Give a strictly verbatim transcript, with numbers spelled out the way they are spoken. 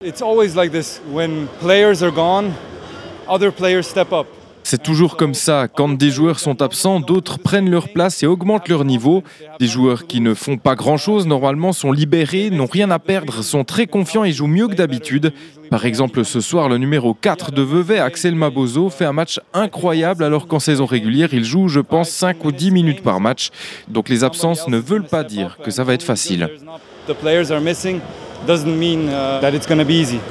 It's always like this. When players are gone, other players step up. C'est toujours comme ça. Quand des joueurs sont absents, d'autres prennent leur place et augmentent leur niveau. Des joueurs qui ne font pas grand-chose, normalement, sont libérés, n'ont rien à perdre, sont très confiants et jouent mieux que d'habitude. Par exemple, ce soir, le numéro quatre de Vevey, Axel Mabozo, fait un match incroyable alors qu'en saison régulière, il joue, je pense, cinq ou dix minutes par match. Donc les absences ne veulent pas dire que ça va être facile. The players are missing doesn't mean uh, that it's going to be easy.